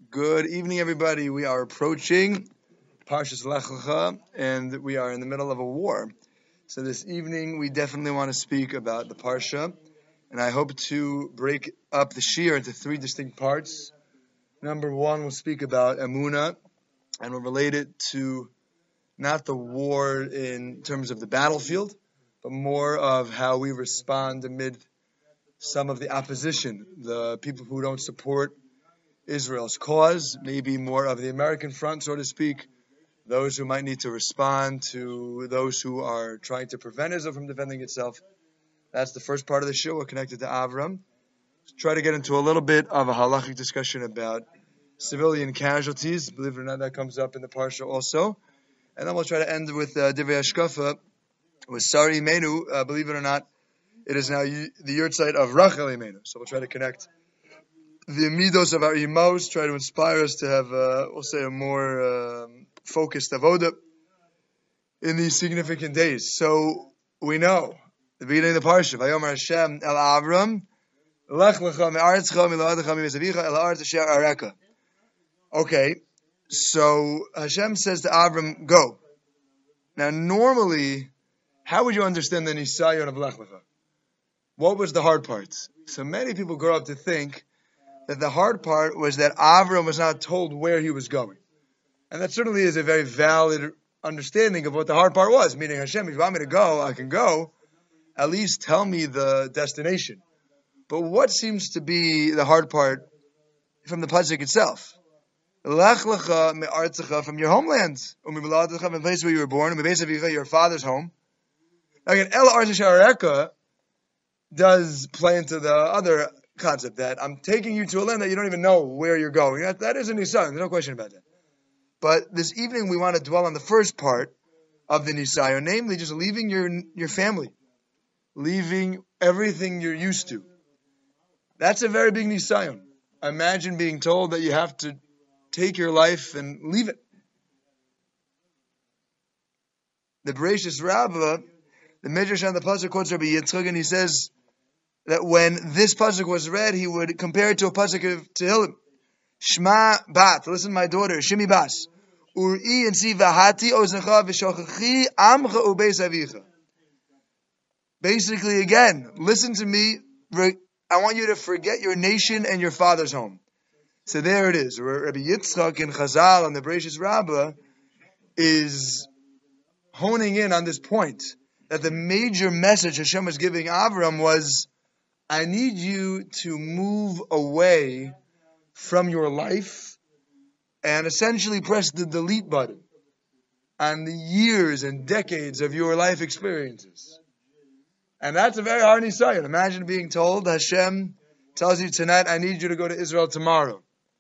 Good evening, everybody. We are approaching Parshas Lech Lecha, and we are in the middle of a war. So this evening, we definitely want to speak about the Parsha, and I hope to break up the Shir into three distinct parts. Number one, we'll speak about Emunah, and we'll relate it to not the war in terms of the battlefield, but more of how we respond amid some of the opposition, the people who don't support Israel's cause, maybe more of the American front, so to speak, those who might need to respond to those who are trying to prevent Israel from defending itself. That's the first part of the show. We're connected to Avram. Try to get into a little bit of a halachic discussion about civilian casualties. Believe it or not, that comes up in the Parsha also. And then we'll try to end with Divrei Hashkafa, with Sari Imenu. Believe it or not, it is now the yurtzeit of Rachel Imenu. So we'll try to connect the midos of our imos, try to inspire us to have, we'll say, a more focused avoda in these significant days. So we know the beginning of the parsha, Vayomer Hashem el Avram, Lech lecha me'aretzcha miloadecha mi'mesavicha el haaretz asher areka. Okay, so Hashem says to Avram, go. Now, normally, how would you understand the nisayon of Lech lecha? What was the hard part? So many people grow up to think that the hard part was that Avram was not told where he was going. And that certainly is a very valid understanding of what the hard part was, meaning Hashem, if you want me to go, I can go. At least tell me the destination. But what seems to be the hard part from the pasuk itself? Lech lecha me'artzecha, from your homeland, from the place where you were born, your father's home. Again, El Arz Shareka does play into the other concept that I'm taking you to a land that you don't even know where you're going. That is a Nisayon, there's no question about that. But this evening we want to dwell on the first part of the Nisayon, namely just leaving your family, leaving everything you're used to. That's a very big Nisayon. Imagine being told that you have to take your life and leave it. The Bereshis Rabbah, the Midrash on the pasuk quotes Rabbi Yitzchak, and he says that when this pasuk was read, he would compare it to a pasuk of Tehillim. Shma bat, listen, my daughter, Shimi bas, uri and si vahati oznecha v'shochachi amcha ubeis avicha. Basically, again, listen to me. I want you to forget your nation and your father's home. So there it is. Rabbi Yitzchak in Chazal and the Bereshis Rabbah is honing in on this point that the major message Hashem was giving Avram was, I need you to move away from your life and essentially press the delete button on the years and decades of your life experiences. And that's a very hard nisayon. Imagine being told, Hashem tells you tonight, I need you to go to Israel tomorrow.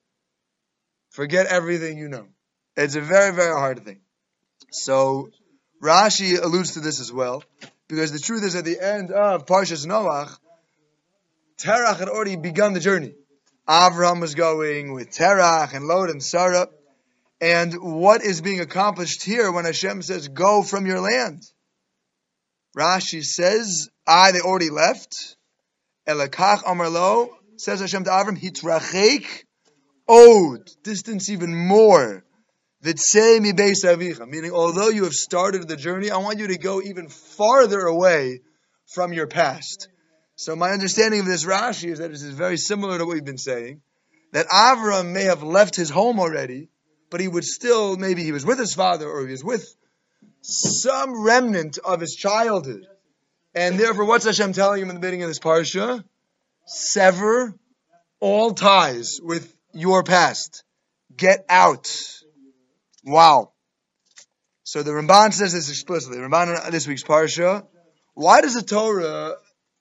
Forget everything you know. It's a very, very hard thing. So Rashi alludes to this as well, because the truth is at the end of Parshas Noach, Terach had already begun the journey. Avram was going with Terach and Lot and Sarah. And what is being accomplished here when Hashem says, go from your land? Rashi says, they already left. Elakach Amar Lo, says Hashem to Avram, Hitrachek Od, distance even more. V'tzei mi beis avicha, meaning although you have started the journey, I want you to go even farther away from your past. So my understanding of this Rashi is that this is very similar to what we've been saying, that Avram may have left his home already, but he would still, maybe he was with his father or he was with some remnant of his childhood. And therefore, what's Hashem telling him in the beginning of this parsha? Sever all ties with your past. Get out. Wow. So the Ramban says this explicitly. Ramban in this week's parsha. Why does the Torah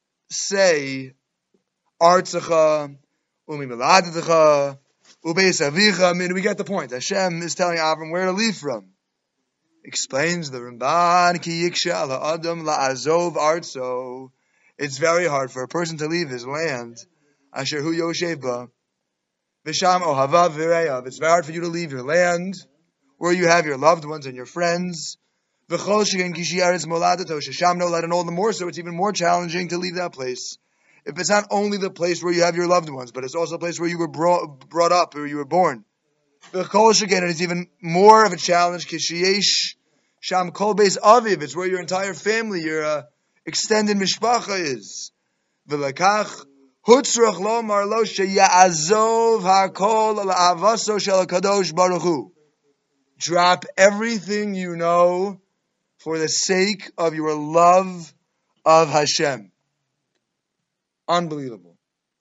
say Artzecha, Umi Meladecha, Ubeis Avicha? I mean, we get the point. Hashem is telling Avram where to leave from. Explains the Ramban, Ki yiksha ala adam la'azov artzo. It's very hard for a person to leave his land. Asher hu yoshev ba. V'sham ohavav v'reyav. It's very hard for you to leave your land, where you have your loved ones and your friends. V'chol sheken kishi aretz moladato shesham nolad, and all the more so, it's even more challenging to leave that place. If it's not only the place where you have your loved ones, but it's also a place where you were brought up, or you were born. The Kol Sheken, it's even more of a challenge. Kishiyesh Sham Kol Beis Aviv. It's where your entire family, your extended mishpacha is. V'lakach hutzrach lo marlo sheyazov hakol la'avaso shel Hakadosh Baruch Hu. Drop everything you know for the sake of your love of Hashem. Unbelievable.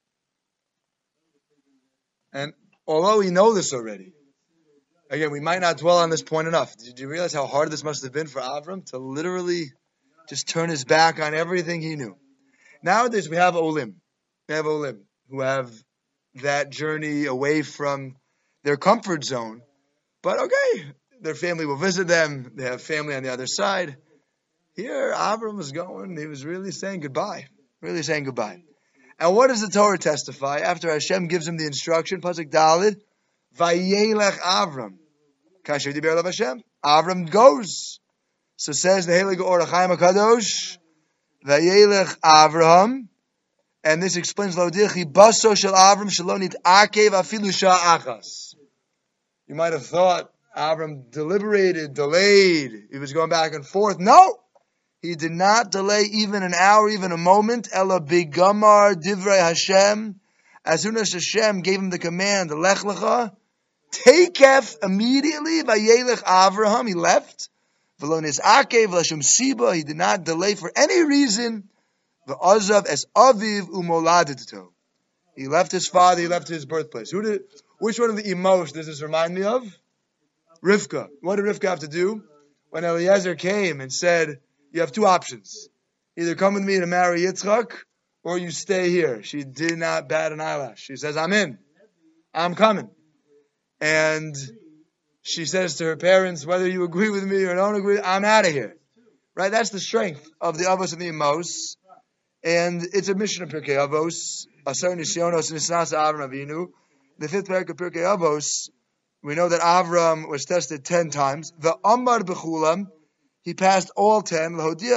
And although we know this already, again, we might not dwell on this point enough. Did you realize how hard this must have been for Avram to literally just turn his back on everything he knew? Nowadays, we have Olim. We have Olim who have that journey away from their comfort zone. But okay, their family will visit them. They have family on the other side. Here, Avram was going. He was really saying goodbye. Really saying goodbye. And what does the Torah testify? After Hashem gives him the instruction, Pasuk Dalid, Vayelech Avram. Kasher Diber Elav Hashem. Avram goes. So says the Heilige Or HaChaim HaKadosh, Vayelech Avraham. And this explains Lodichi Baso Shel Avram Shalonit Akev Afilu Sha'achas. You might have thought Avram deliberated, delayed. He was going back and forth. No! He did not delay even an hour, even a moment. Ela bigamar divrei Hashem. As soon as Hashem gave him the command, Lech lecha, takef immediately. Vayelech Avraham, he left. V'lo nis'akev v'lashum siba, he did not delay for any reason. V'azav es aviv umoladito. He left his father, he left his birthplace. Which one of the Emos does this remind me of? Rivka. What did Rivka have to do? When Eliezer came and said, you have two options. Either come with me to marry Yitzchak, or you stay here. She did not bat an eyelash. She says, I'm in. I'm coming. And she says to her parents, whether you agree with me or don't agree, I'm out of here. Right? That's the strength of the Avos and the Emos. And it's a mission of Pirkei Avos. Asar Nisyonos Nisnas Avram Avinu. The fifth parak of Pirkei Avos, we know that Avram was tested 10 times. The Amar Bechulam, he passed all 10.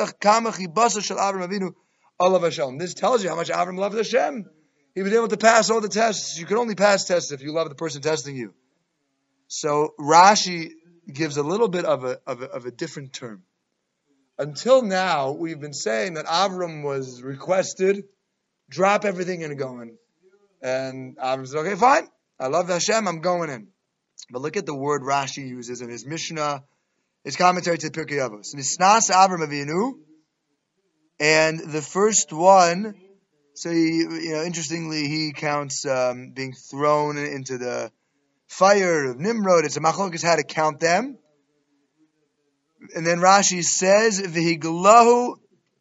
This tells you how much Avram loved Hashem. He was able to pass all the tests. You can only pass tests if you love the person testing you. So Rashi gives a little bit of a different term. Until now, we've been saying that Avram was requested, drop everything and go in. And Avram said, okay, fine. I love Hashem, I'm going in. But look at the word Rashi uses in his Mishnah, his commentary to Pirkei Avos. Nisnas Avram Avinu, and the first one, so interestingly, he counts being thrown into the fire of Nimrod. It's a machlokas how to count them. And then Rashi says, V'higlahu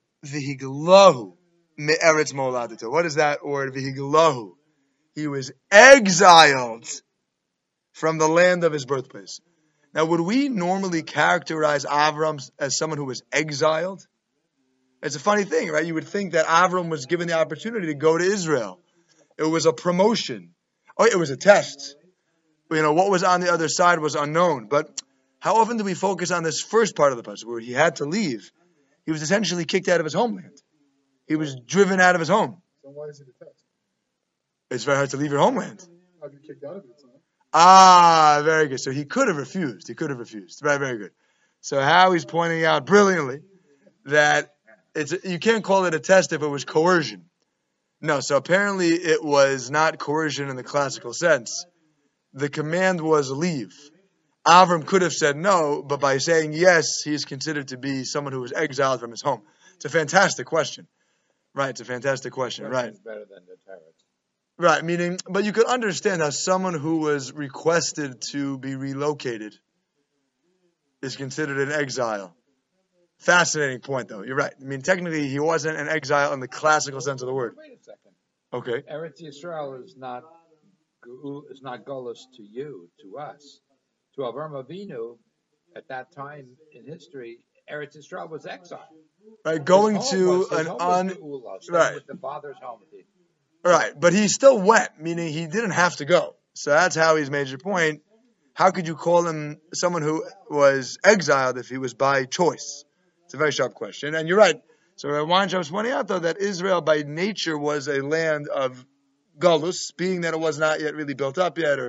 me'eretz moladito. What is that word? V'higlahu. He was exiled from the land of his birthplace. Now, would we normally characterize Avram as someone who was exiled? It's a funny thing, right? You would think that Avram was given the opportunity to go to Israel. It was a promotion. Oh, it was a test. What was on the other side was unknown. But how often do we focus on this first part of the passage where he had to leave? He was essentially kicked out of his homeland. He was driven out of his home. So why is it a test? It's very hard to leave your homeland. I'd be kicked out of it. Very good. So he could have refused. Very, very good. So Howie's pointing out brilliantly that you can't call it a test if it was coercion. No, so apparently it was not coercion in the classical sense. The command was leave. Avram could have said no, but by saying yes, he is considered to be someone who was exiled from his home. It's a fantastic question. Right, it's a fantastic question. Right. It's better than the terror. Right, meaning, but you could understand how someone who was requested to be relocated is considered an exile. Fascinating point, though. You're right. I mean, technically, he wasn't an exile in the classical sense of the word. Wait a second. Okay. Eretz Yisrael is not Golos to you, to us. To Avram Avinu, at that time in history, Eretz Yisrael was exile. Right, going to right with the father's home. Right, but he still went, meaning he didn't have to go. So that's how he's made your point. How could you call him someone who was exiled if he was by choice? It's a very sharp question. And you're right. So Weintraub was pointing out, though, that Israel by nature was a land of Galus, being that it was not yet really built up yet or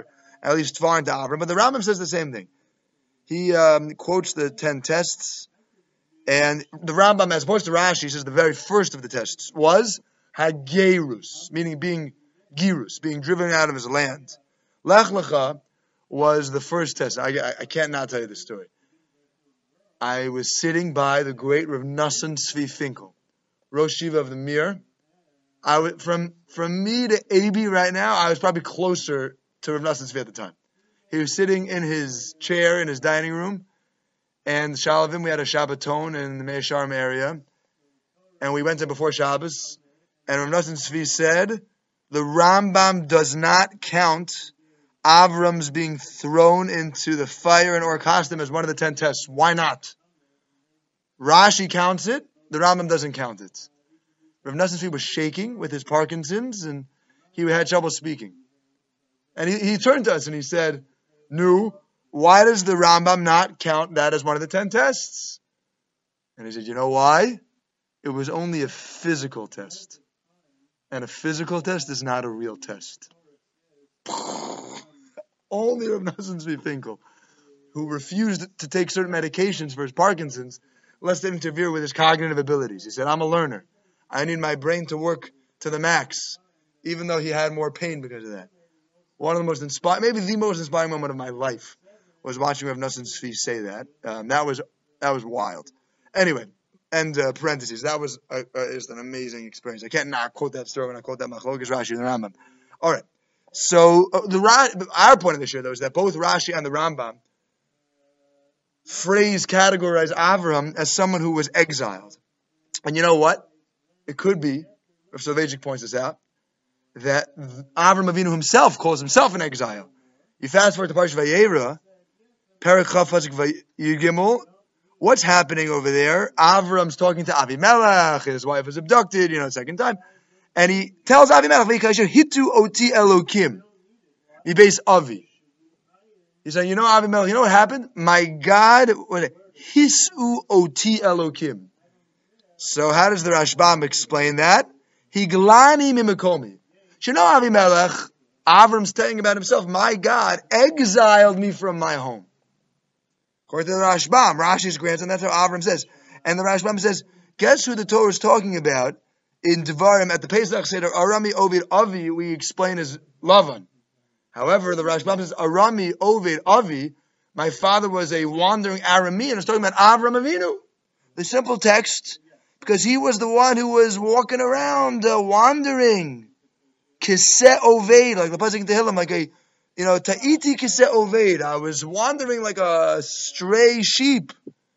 at least foreign to Avram. But the Rambam says the same thing. He quotes the 10 tests, and the Rambam, as opposed to Rashi, says the very first of the tests was Hagerus, meaning being girus, being driven out of his land. Lech Lecha was the first test. I can't not tell you the story. I was sitting by the great Rav Nosson Tzvi Finkel, Rosh Yeshiva of the Mir. From me to AB right now, I was probably closer to Rav Nosson Tzvi at the time. He was sitting in his chair in his dining room, and Shalavim, we had a Shabbaton in the Mei Sharm area, and we went in before Shabbos, and Rav Nosson Tzvi said, the Rambam does not count Avram's being thrown into the fire in Or Kasdim as one of the 10 tests. Why not? Rashi counts it, the Rambam doesn't count it. Rav Nosson Tzvi was shaking with his Parkinson's, and he had trouble speaking. And he turned to us and he said, "Nu, why does the Rambam not count that as one of the 10 tests?" And he said, "You know why? It was only a physical test. And a physical test is not a real test." Only Rav Nosson Tzvi Finkel, who refused to take certain medications for his Parkinson's, lest it interfere with his cognitive abilities. He said, "I'm a learner. I need my brain to work to the max," even though he had more pain because of that. One of the most inspiring, maybe the most inspiring moment of my life was watching Rav Nosson Tzvi say that. That was wild. Anyway, and parentheses, that was is an amazing experience. I can't not quote that story when I quote that Machlokes Rashi and the Rambam. All right. So our point of the share, though, is that both Rashi and the Rambam categorize Avram as someone who was exiled. And you know what? It could be, Rav Soloveitchik points this out, that Avram Avinu himself calls himself an exile. You fast forward to Parashat Vayera, Perek Chaf Pasuk Yigimel. What's happening over there? Avram's talking to Avimelech. His wife was abducted, second time. And he tells Avimelech, Hitu oti Elokim. He base Avi. He's saying, Avimelech, what happened? My God, Hisu oti Elokim. So how does the Rashbam explain that? Higlani mimikomi. Avimelech, Avram's saying about himself, my God exiled me from my home. According to the Rashbam, Rashi's grandson, that's how Avram says. And the Rashbam says, guess who the Torah is talking about in Devarim at the Pesach Seder? Arami Ovid Avi, we explain as Lavan. However, the Rashbam says, Arami Ovid Avi, my father was a wandering Aramean. It's talking about Avram Avinu. The simple text, because he was the one who was walking around, wandering. Kiseh Oved, like the Pasuk in Tehillim, like a, Ta'iti Kiseh Oved. I was wandering like a stray sheep.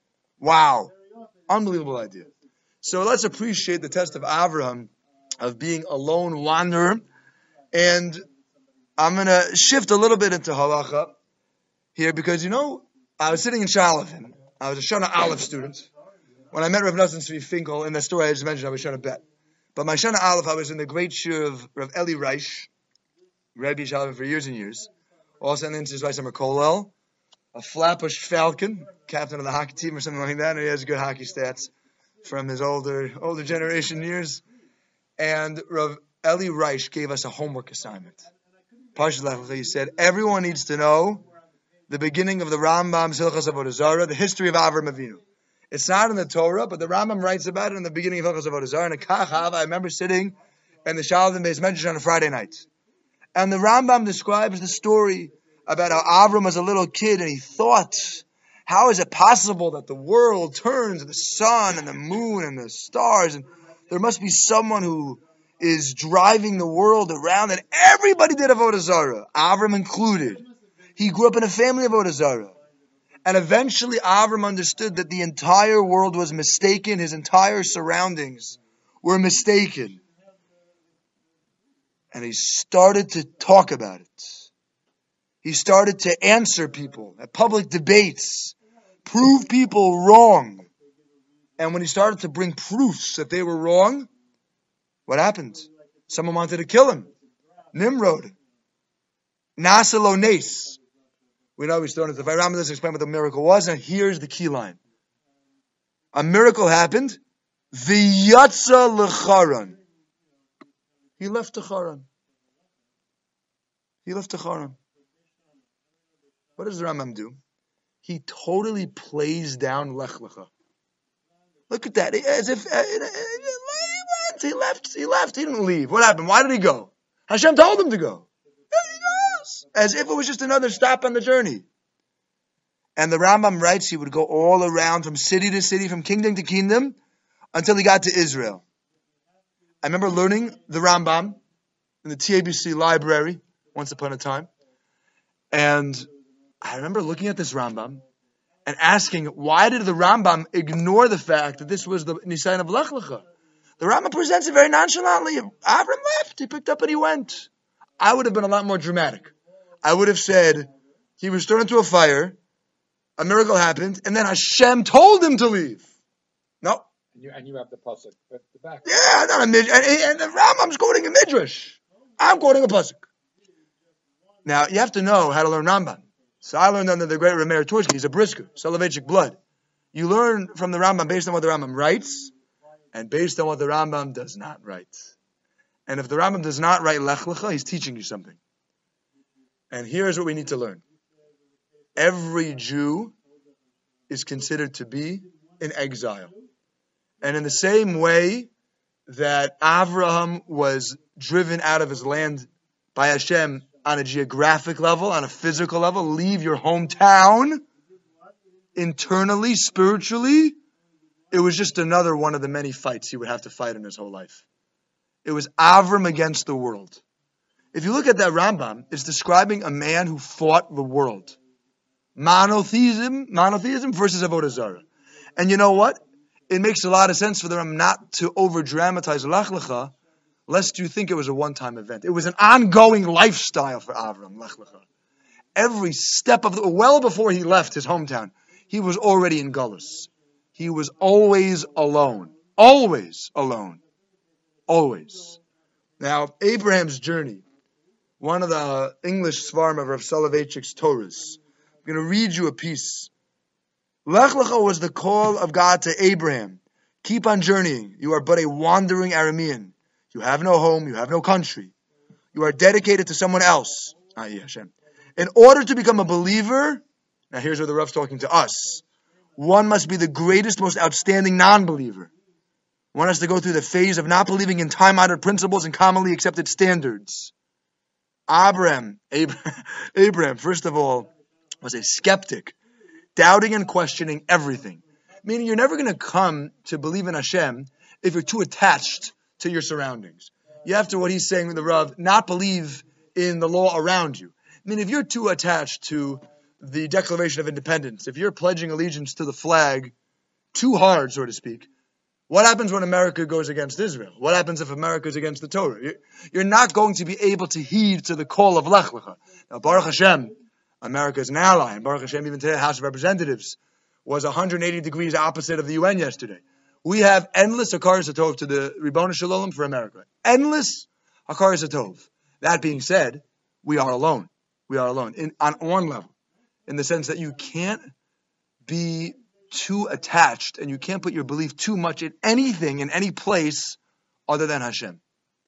Wow. Unbelievable idea. So let's appreciate the test of Avraham, of being a lone wanderer. And I'm going to shift a little bit into halacha here because, I was sitting in Shalavin. I was a Shana Aleph student. When I met Rav Nosson Tzvi Finkel, in the story I just mentioned, I was Shana Bet. But my Shana Aleph, I was in the great shir of Rav Eli Reich, Rebbe Shalavin for years and years. Also into his Summer Kolel, a flat-pushed falcon, captain of the hockey team or something like that, and he has good hockey stats from his older generation years. And Rav Eli Reich gave us a homework assignment. Parshas Lech Lecha, he said, everyone needs to know the beginning of the Rambam's Hilchos Avodah Zarah, the history of Avram Avinu. It's not in the Torah, but the Rambam writes about it in the beginning of Hilchos Avodah Zarah. And I remember sitting in the Shalavim Beis Medrash on a Friday night. And the Rambam describes the story about how Avram was a little kid and he thought, how is it possible that the world turns and the sun and the moon and the stars, and there must be someone who is driving the world around, and everybody did Avodah Zarah, Avram included. He grew up in a family of Avodah Zarah. And eventually Avram understood that the entire world was mistaken, his entire surroundings were mistaken. And he started to talk about it. He started to answer people at public debates, prove people wrong. And when he started to bring proofs that they were wrong, what happened? Someone wanted to kill him. Nimrod. Nasa lo nes. We know we started. The Rambam doesn't explain what the miracle was, and here's the key line. A miracle happened. V'yatza l'charan. He left to Haran. What does the Rambam do? He totally plays down Lech Lecha. Look at that. As if he left. He didn't leave. What happened? Why did he go? Hashem told him to go. There he goes. As if it was just another stop on the journey. And the Rambam writes he would go all around from city to city, from kingdom to kingdom, until he got to Israel. I remember learning the Rambam in the TABC library once upon a time. And I remember looking at this Rambam and asking, why did the Rambam ignore the fact that this was the Nisayan of Lech Lecha? The Rambam presents it very nonchalantly. Avram left, he picked up and he went. I would have been a lot more dramatic. I would have said, he was thrown into a fire, a miracle happened, and then Hashem told him to leave. No. And you have the pasuk at the back. Yeah, not a midrash. And the Rambam's quoting a midrash. I'm quoting a pasuk. Now, you have to know how to learn Rambam. So I learned under the great Rameir Tursky. He's a brisker, Soloveitchik blood. You learn from the Rambam based on what the Rambam writes, and based on what the Rambam does not write. And if the Rambam does not write Lech Lecha, he's teaching you something. And here's what we need to learn. Every Jew is considered to be in exile. And in the same way that Avraham was driven out of his land by Hashem on a geographic level, on a physical level, leave your hometown, internally, spiritually, it was just another one of the many fights he would have to fight in his whole life. It was Avram against the world. If you look at that Rambam, it's describing a man who fought the world. Monotheism versus Avodah Zarah. And you know what? It makes a lot of sense for them not to over-dramatize Lech Lecha, lest you think it was a one-time event. It was an ongoing lifestyle for Avram, Lech Lecha. Every step of well before he left his hometown, he was already in Gullus. He was always alone. Always alone. Always. Now, Abraham's journey, one of the English Svarim of Rav Soloveitchik's Torahs. I'm going to read you a piece. Lech Lecha was the call of God to Abraham. Keep on journeying. You are but a wandering Aramean. You have no home. You have no country. You are dedicated to someone else. Hashem. In order to become a believer, now here's where the Rav's talking to us. One must be the greatest, most outstanding non-believer. One has to go through the phase of not believing in time-honored principles and commonly accepted standards. Abraham, first of all, was a skeptic, doubting and questioning everything. Meaning you're never going to come to believe in Hashem if you're too attached to your surroundings. You have to, what he's saying with the Rav, not believe in the law around you. I mean, if you're too attached to the Declaration of Independence, if you're pledging allegiance to the flag too hard, so to speak, what happens when America goes against Israel? What happens if America is against the Torah? You're not going to be able to heed to the call of Lech Lecha. Now, Baruch Hashem, America is an ally, and Baruch Hashem, even today, the House of Representatives was 180 degrees opposite of the UN yesterday. We have endless Hakaras HaTov to the Ribbono Shel Olam for America. Endless Hakaras HaTov. That being said, we are alone. We are alone on one level, in the sense that you can't be too attached and you can't put your belief too much in anything, in any place other than Hashem.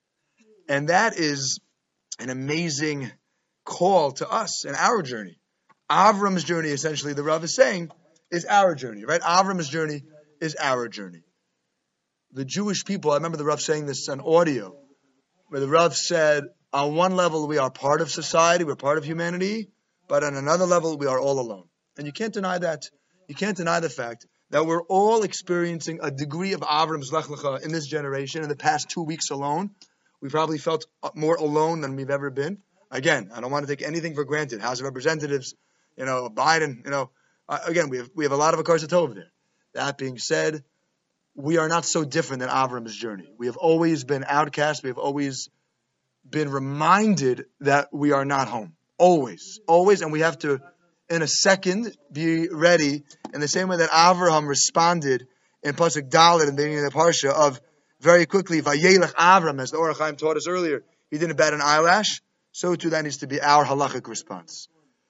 And that is an amazing call to us in our journey. Avram's journey, essentially, the Rav is saying, is our journey, right? Avram's journey is our journey. The Jewish people, I remember the Rav saying this on audio, where the Rav said, on one level we are part of society, we're part of humanity, but on another level we are all alone. And you can't deny that. You can't deny the fact that we're all experiencing a degree of Avram's Lech Lecha in this generation. In the past 2 weeks alone, we probably felt more alone than we've ever been. Again, I don't want to take anything for granted. House of Representatives, Biden, again, we have a lot of Hakaras HaTov there. That being said, we are not so different than Avram's journey. We have always been outcast. We have always been reminded that we are not home. Always. Always. And we have to, in a second, be ready in the same way that Avraham responded in Pasuk Dalet in the beginning of the Parsha of very quickly, Vayelech Avram, as the Orach Chaim taught us earlier, he didn't bat an eyelash. So too that needs to be our halachic response.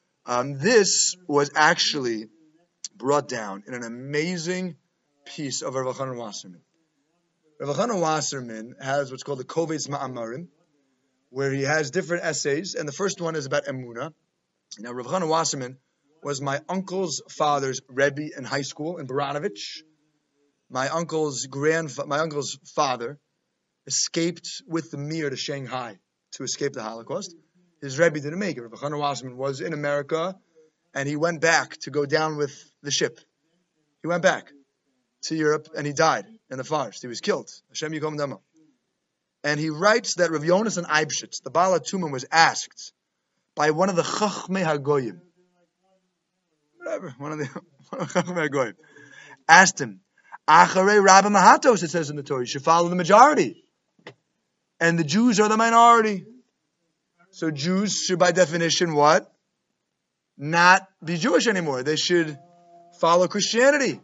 This was actually brought down in an amazing piece of Rav Elchanan Wasserman. Rav Elchanan Wasserman has what's called the Kovetz Ma'amarim, where he has different essays, and the first one is about Emunah. Now, Rav Elchanan Wasserman was my uncle's father's Rebbe in high school in Baranovich. My uncle's father escaped with the Mir to Shanghai to escape the Holocaust. His Rebbe didn't make it. Rabbi Chanan Wasserman was in America, and he went back to go down with the ship. He went back to Europe, and he died in the forest. He was killed. Hashem Yikom Damo. And he writes that Rav Yonasan Eibshitz, the Baal HaTumen, was asked by one of the Chachmei HaGoyim, one of the Chachmei HaGoyim, asked him, Acharei Rabbi Mahatos, it says in the Torah, you should follow the majority. And the Jews are the minority. So Jews should, by definition, what? Not be Jewish anymore. They should follow Christianity.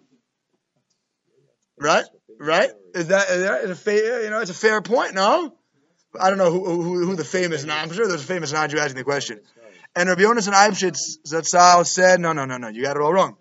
Right? Is that a fair? It's a fair point. No, I don't know who the famous. I'm sure there's a famous non-Jew asking the question. And Rabbi Yonasan Eibshitz Zatzal said, no, you got it all wrong.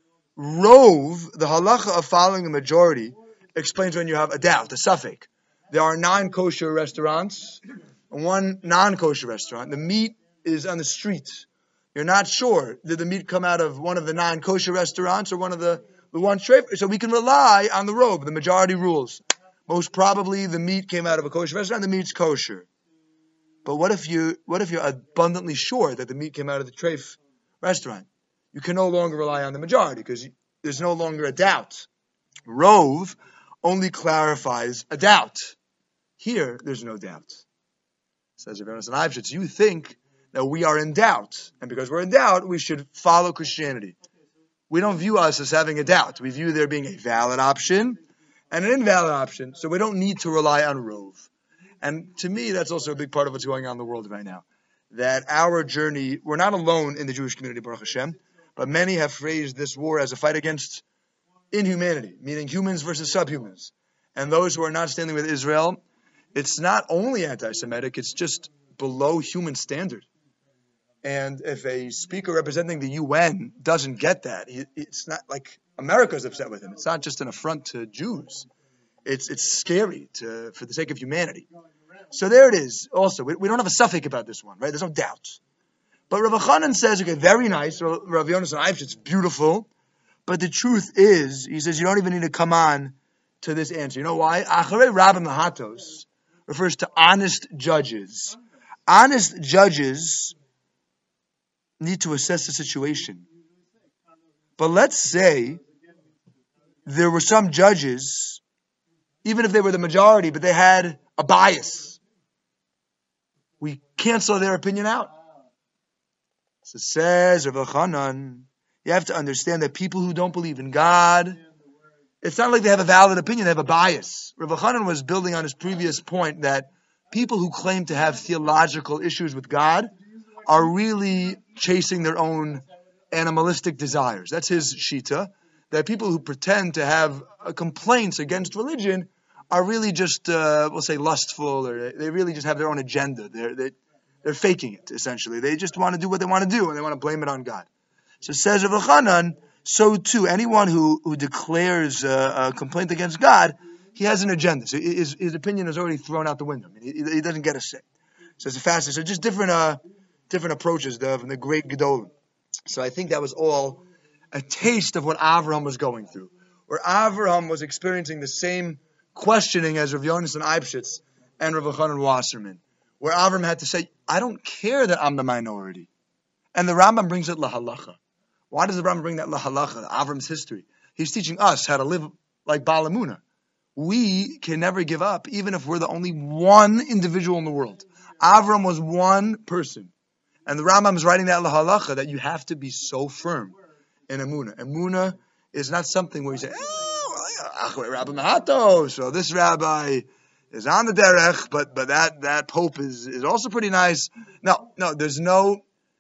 Rove, the halacha of following the majority, explains when you have a doubt, a suffix. There are 9 kosher restaurants, and 1 non-kosher restaurant. The meat is on the streets. You're not sure. Did the meat come out of one of the 9 kosher restaurants or one of the one treif? So we can rely on the Rove, the majority rules. Most probably the meat came out of a kosher restaurant, the meat's kosher. But what if you're abundantly sure that the meat came out of the treif restaurant? You can no longer rely on the majority because there's no longer a doubt. Rove only clarifies a doubt. Here, there's no doubt. Says Rabbi Yonasan Eibshitz, you think that we are in doubt, and because we're in doubt, we should follow Christianity. We don't view us as having a doubt. We view there being a valid option and an invalid option, so we don't need to rely on Rove. And to me, that's also a big part of what's going on in the world right now. That our journey, we're not alone in the Jewish community, Baruch Hashem, but many have phrased this war as a fight against inhumanity, meaning humans versus subhumans. And those who are not standing with Israel, it's not only anti-Semitic, it's just below human standard. And if a speaker representing the UN doesn't get that, it's not like America's upset with him. It's not just an affront to Jews. It's scary for the sake of humanity. So there it is. Also, we don't have a suffix about this one, right? There's no doubt. But Rav Chanan says, okay, very nice. Rav Yonasan Eibshitz, beautiful. But the truth is, he says, you don't even need to come on to this answer. You know why? Acharei Rabbi Mahatos refers to honest judges. Honest judges need to assess the situation. But let's say there were some judges, even if they were the majority, but they had a bias. We cancel their opinion out. So says Rav Chanan, you have to understand that people who don't believe in God, it's not like they have a valid opinion, they have a bias. Rav Chanan was building on his previous point that people who claim to have theological issues with God are really chasing their own animalistic desires. That's his shita, that people who pretend to have complaints against religion are really just, we'll say, lustful, or they really just have their own agenda. They're faking it, essentially. They just want to do what they want to do, and they want to blame it on God. So says Rav Chanan, so too, anyone who declares a complaint against God, he has an agenda. So his opinion is already thrown out the window. I mean, he doesn't get a say. So it's a fasting. So just different approaches from the great Gedolim. So I think that was all a taste of what Avraham was going through, where Avraham was experiencing the same questioning as Rav Yonasan Eibshitz and Rav Chanan Wasserman, where Avraham had to say, I don't care that I'm the minority. And the Rambam brings it lahalacha. Why does the Rambam bring that lahalacha, Avram's history? He's teaching us how to live like Baal Emunah. We can never give up, even if we're the only one individual in the world. Avram was one person. And the Rambam is writing that lahalacha, that you have to be so firm in Emunah. Emunah is not something where you say, Rabbi Mahato, so this rabbi is on the derech, but that pope is also pretty nice. No, there's no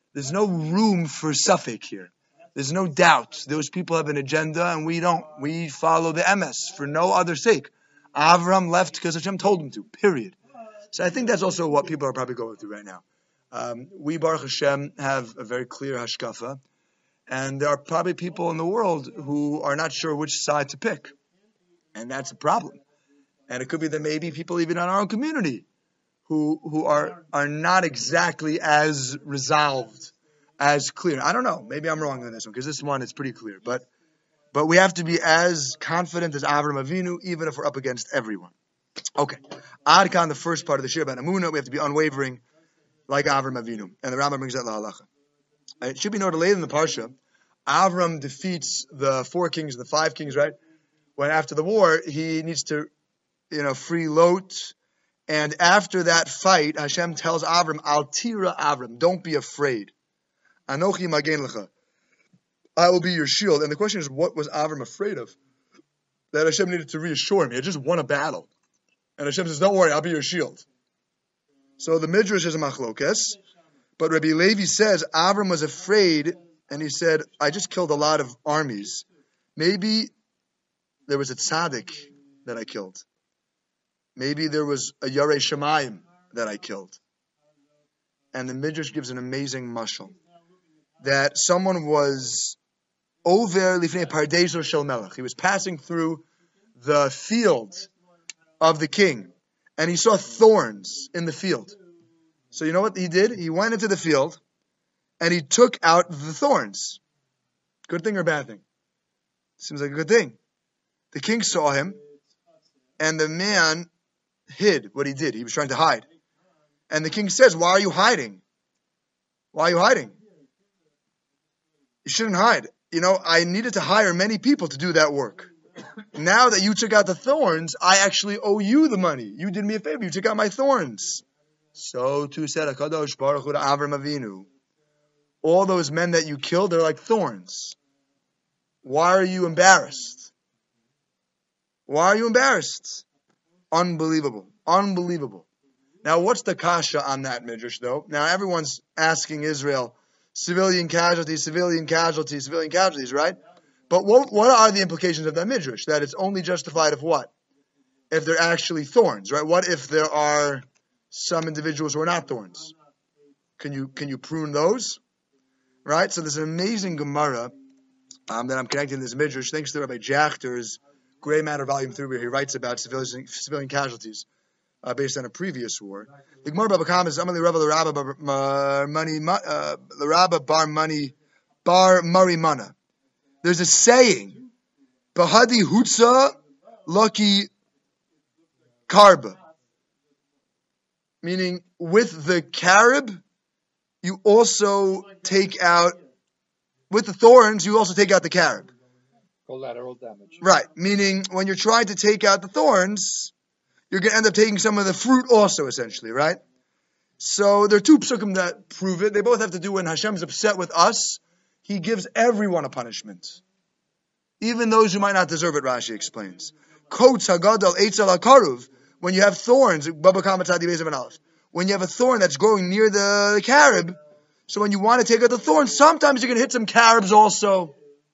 room for suffix here. There's no doubt. Those people have an agenda, and we don't. We follow the MS for no other sake. Avram left because Hashem told him to, period. So I think that's also what people are probably going through right now. We, Baruch Hashem, have a very clear hashkafa, and there are probably people in the world who are not sure which side to pick. And that's a problem. And it could be that maybe people even in our own community who are not exactly as resolved as clear. I don't know. Maybe I'm wrong on this one because this one is pretty clear. But we have to be as confident as Avram Avinu, even if we're up against everyone. Okay. Adkan, the first part of the shir about Amunah, we have to be unwavering like Avram Avinu. And the Rambam brings that lahalacha. It should be noted later in the Parsha, Avram defeats the 4 kings, the 5 kings, right? When after the war, he needs to, free Lot. And after that fight, Hashem tells Avram, Al tira Avram, don't be afraid. Anochi magen lecha. I will be your shield. And the question is, what was Avram afraid of? That Hashem needed to reassure him. He had just won a battle. And Hashem says, don't worry, I'll be your shield. So the Midrash is a machlokes. But Rabbi Levi says, Avram was afraid, and he said, I just killed a lot of armies. Maybe there was a tzaddik that I killed. Maybe there was a Yarei Shemayim that I killed. And the Midrash gives an amazing mashal. That someone was over lifnei pardeso shel melech. He was passing through the field of the king, and he saw thorns in the field. So you know what he did? He went into the field, and he took out the thorns. Good thing or bad thing? Seems like a good thing. The king saw him, and the man hid what he did. He was trying to hide. And the king says, why are you hiding? Why are you hiding? You shouldn't hide. I needed to hire many people to do that work. Now that you took out the thorns, I actually owe you the money. You did me a favor. You took out my thorns. So too said HaKadosh Baruch Hu to Avram Avinu. All those men that you killed, they're like thorns. Why are you embarrassed? Why are you embarrassed? Unbelievable. Unbelievable. Now, what's the kasha on that midrash, though? Now, everyone's asking Israel, civilian casualties, right? But what are the implications of that midrash? That it's only justified if what? If they're actually thorns, right? What if there are some individuals who are not thorns? Can you prune those? Right? So there's an amazing Gemara that I'm connecting to this midrash, thanks to Rabbi Jachter's Gray Matter Volume 3, where he writes about civilian casualties based on a previous war. The Gemara Baba Kama is Amali Rabba L'Rabba Bar Mari Mana. There's a saying, Bahadi Hutza Lucky Karba. Meaning, with the carib, you also take out, with the thorns, you also take out the carib. Collateral damage. Right. Meaning, when you're trying to take out the thorns, you're going to end up taking some of the fruit also, essentially, right? So, there are 2 psukim that prove it. They both have to do when Hashem's upset with us, He gives everyone a punishment. Even those who might not deserve it, Rashi explains. Kotes hagadol eitzel hakaruv. When you have thorns, Baba Kama Tzadi Beis Even Aleph. When you have a thorn that's growing near the carib, so when you want to take out the thorn, sometimes you're going to hit some caribs also.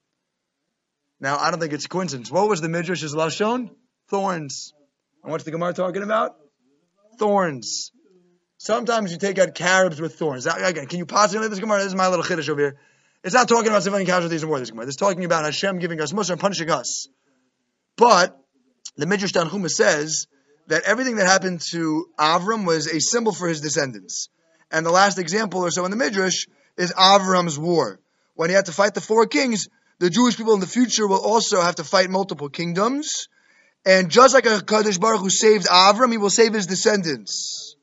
Now, I don't think it's a coincidence. What was the Midrash's Lashon? Thorns. And what's the Gemara talking about? Thorns. Sometimes you take out caribs with thorns. Now, again, can you possibly this Gemara? This is my little chiddush over here. It's not talking about civilian casualties and war, this Gemara. It's talking about Hashem giving us Musar and punishing us. But the Midrash Tanchuma says that everything that happened to Avram was a symbol for his descendants. And the last example or so in the Midrash is Avram's war. When he had to fight the 4 kings, the Jewish people in the future will also have to fight multiple kingdoms. And just like HaKadosh Baruch Hu saved Avram, he will save his descendants.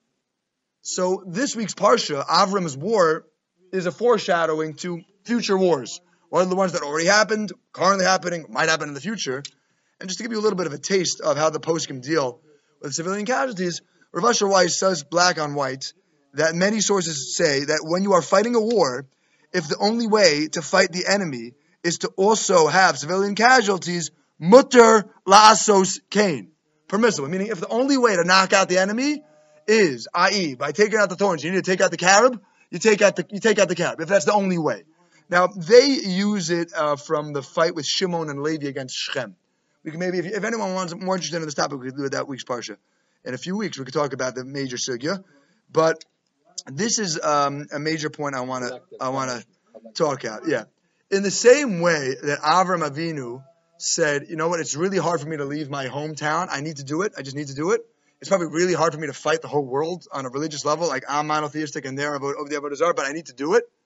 So this week's Parsha, Avram's war, is a foreshadowing to future wars. One of the ones that already happened, currently happening, might happen in the future. And just to give you a little bit of a taste of how the poskim deal with civilian casualties, Rav Asher Weiss says black on white that many sources say that when you are fighting a war, if the only way to fight the enemy is to also have civilian casualties, mutter la'asos kain, permissible. Meaning, if the only way to knock out the enemy is, i.e., by taking out the thorns, you need to take out the carib, you take out the carib, if that's the only way. Now, they use it from the fight with Shimon and Levi against Shechem. We can maybe, if anyone wants more interested in this topic, we could do it that week's Parsha. In a few weeks, we could talk about the major sugya. But this is a major point I want to talk out. Yeah. In the same way that Avram Avinu said, you know what, it's really hard for me to leave my hometown. I need to do it. I just need to do it. It's probably really hard for me to fight the whole world on a religious level. Like, I'm monotheistic and they're over the Avodah Zarah, but I need to do it.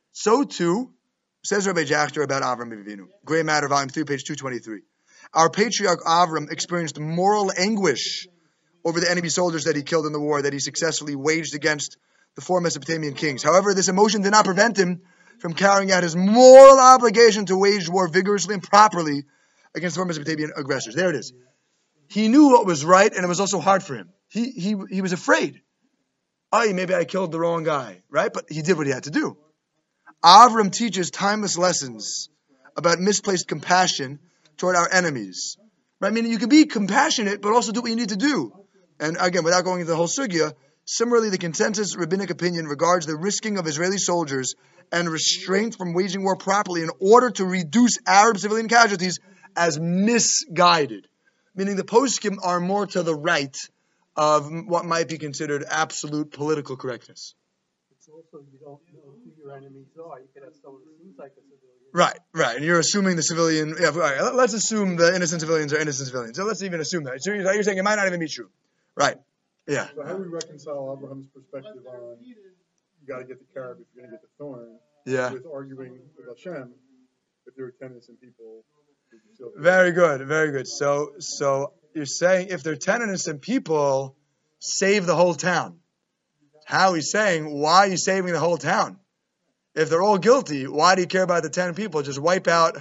So too, says Rabbi Jachter about Avram Avinu. Great Matter, Volume 3, page 223. Our patriarch Avram experienced moral anguish over the enemy soldiers that he killed in the war that he successfully waged against the four Mesopotamian kings. However, this emotion did not prevent him from carrying out his moral obligation to wage war vigorously and properly against the four Mesopotamian aggressors. There it is. He knew what was right, and it was also hard for him. He was afraid. Oh, maybe I killed the wrong guy, right? But he did what he had to do. Avram teaches timeless lessons about misplaced compassion toward our enemies. Right? Meaning you can be compassionate, but also do what you need to do. And again, without going into the whole sugya, similarly, the consensus rabbinic opinion regards the risking of Israeli soldiers and restraint from waging war properly in order to reduce Arab civilian casualties as misguided. Meaning the poskim are more to the right of what might be considered absolute political correctness. It's also, you don't know who your enemies are. You could have someone who seems like a civilian. Right. And you're assuming the civilian... Yeah, all right, let's assume the innocent civilians are innocent civilians. So let's even assume that. So you're saying it might not even be true. Right. Yeah. So how do we reconcile Abraham's perspective on you got to get the carrot if you're going to get the thorn with arguing with Hashem if there are 10 innocent people? Very good. So you're saying if there are 10 innocent people, save the whole town. How he's saying, why are you saving the whole town? If they're all guilty, why do you care about the 10 people? Just wipe out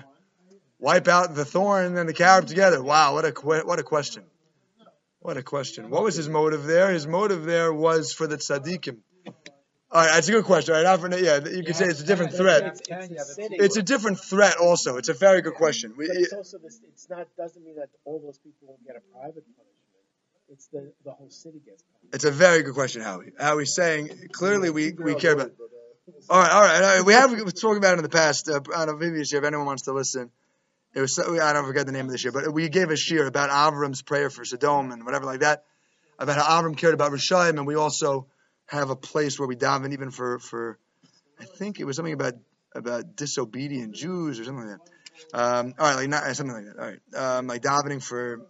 the thorn and the carrot together. Wow, what a question. What a question. What was his motive there? His motive there was for the tzaddikim. All right, that's a good question. All right, you could say it's a different threat. It's a different threat also. It's a very good question. It's also this. Doesn't mean that all those people won't get a private punishment. It's the whole city gets punished. It's a very good question, Howie. Howie's saying clearly we care about. All right. We have talked about it in the past. On a previous year, if anyone wants to listen, it was I don't forget the name of the year, but we gave a shir about Avram's prayer for Sodom and whatever like that, about how Avram cared about Rishayim, and we also have a place where we daven even for I think it was something about disobedient Jews or something like that. All right, something like that. All right, like davening for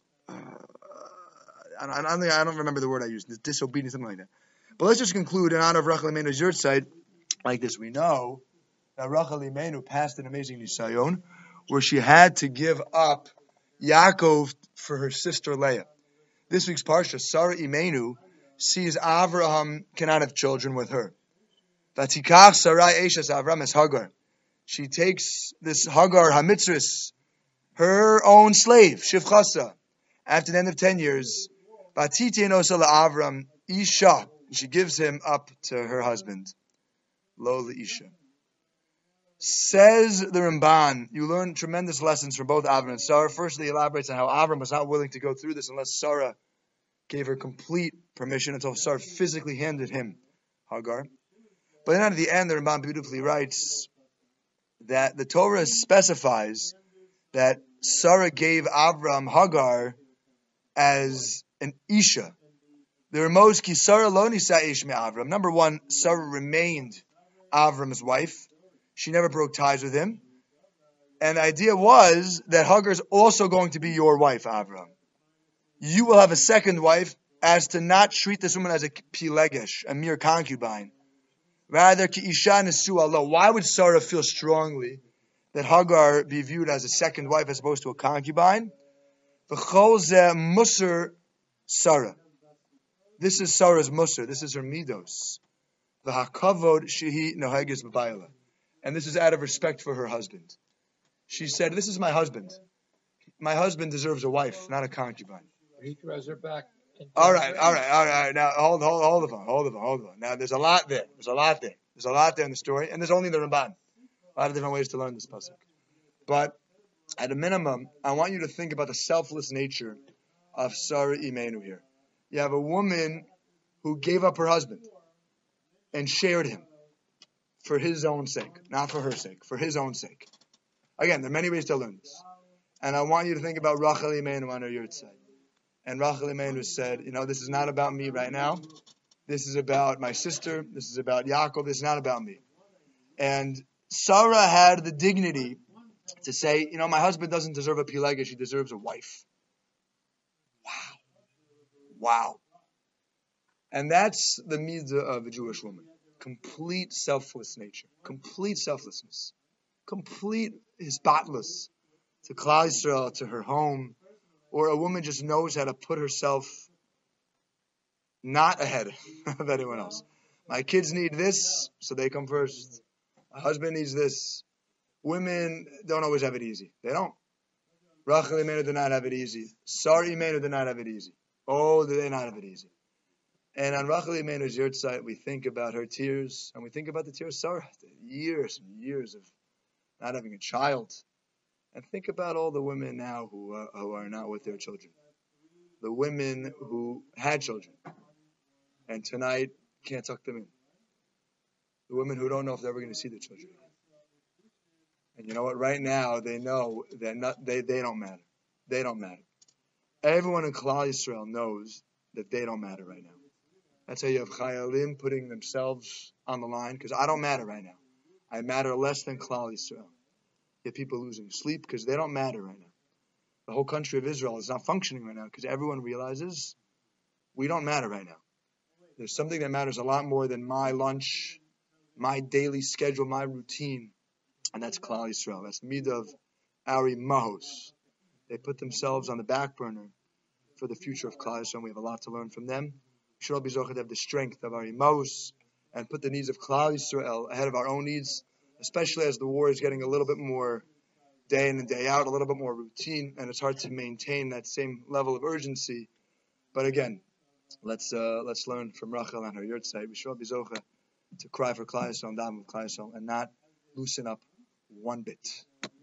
I don't remember the word I used, disobedient, something like that. But let's just conclude in honor of Rachel Imeinu's yurtzeit like this. We know that Rachel Imeinu passed an amazing nisayon where she had to give up Yaakov for her sister Leah. This week's parsha, Sarah Imeinu sees Avraham cannot have children with her. Vatikach Sarai Eshes Avram es Hagar. She takes this Hagar Hamitzris, her own slave, Shivchasa, after the end of 10 years. Vatitien Osa Avram Isha. She gives him up to her husband. Lo Isha. Says the Ramban, you learn tremendous lessons from both Avram and Sarah. Firstly, he elaborates on how Avram was not willing to go through this unless Sarah gave her complete permission until Sarah physically handed him Hagar. But then at the end, the Ramban beautifully writes that the Torah specifies that Sarah gave Avram Hagar as an Isha. The Ramos ki Sarah lo nisa ish me Avram. Number one, Sarah remained Avram's wife. She never broke ties with him. And the idea was that Hagar is also going to be your wife, Avram. You will have a second wife as to not treat this woman as a pilegesh, a mere concubine. Rather, ki isha nesu Allah. Why would Sarah feel strongly that Hagar be viewed as a second wife as opposed to a concubine? V'chol zeh musar Sarah. This is Sarah's musar. This is her midos. V'hakavod shehi noheges b'bayla. And this is out of respect for her husband. She said, this is my husband. My husband deserves a wife, not a concubine. He throws her back. All right. Now, hold the phone. Now, there's a lot there. There's a lot there in the story. And there's only the Ramban. A lot of different ways to learn this pasuk. But at a minimum, I want you to think about the selfless nature of Sarah Imeinu here. You have a woman who gave up her husband and shared him for his own sake, not for her sake, for his own sake. Again, there are many ways to learn this. And I want you to think about Rachel Imeinu on her yurtzeit. And Rachel Imeinu said, this is not about me right now. This is about my sister. This is about Yaakov. This is not about me. And Sarah had the dignity to say, my husband doesn't deserve a pilegesh, he deserves a wife. Wow. And that's the mitzvah of a Jewish woman. complete selfless nature, complete selflessness, complete hisbatlus to Klal Yisrael, to her home, or a woman just knows how to put herself not ahead of anyone else. My kids need this, so they come first. My husband needs this. Women don't always have it easy. They don't. Rachel Imenu did not have it easy. Sarah Imenu did not have it easy. Oh, did they not have it easy? And on Rachel Imenu's yurtzeit, we think about her tears, and we think about the tears of Sarah, years and years of not having a child. And think about all the women now who are not with their children. The women who had children, and tonight can't tuck them in. The women who don't know if they're ever going to see their children. And you know what? Right now, they know that they don't matter. They don't matter. Everyone in Klal Yisrael knows that they don't matter right now. That's how you have Chayalim putting themselves on the line, because I don't matter right now. I matter less than Klal Yisrael. You have people losing sleep because they don't matter right now. The whole country of Israel is not functioning right now because everyone realizes we don't matter right now. There's something that matters a lot more than my lunch, my daily schedule, my routine, and that's Klal Yisrael. That's the midah of Ari Mahos. They put themselves on the back burner for the future of Klal Yisrael, and we have a lot to learn from them. We should all be zocheh to have the strength of Ari Mahos and put the needs of Klal Yisrael ahead of our own needs, especially as the war is getting a little bit more day in and day out, a little bit more routine, and it's hard to maintain that same level of urgency. But again, let's learn from Rachel and her yurtzeit. We should all be zocheh to cry for Klal Yisrael and daven for Klal Yisrael and not loosen up one bit.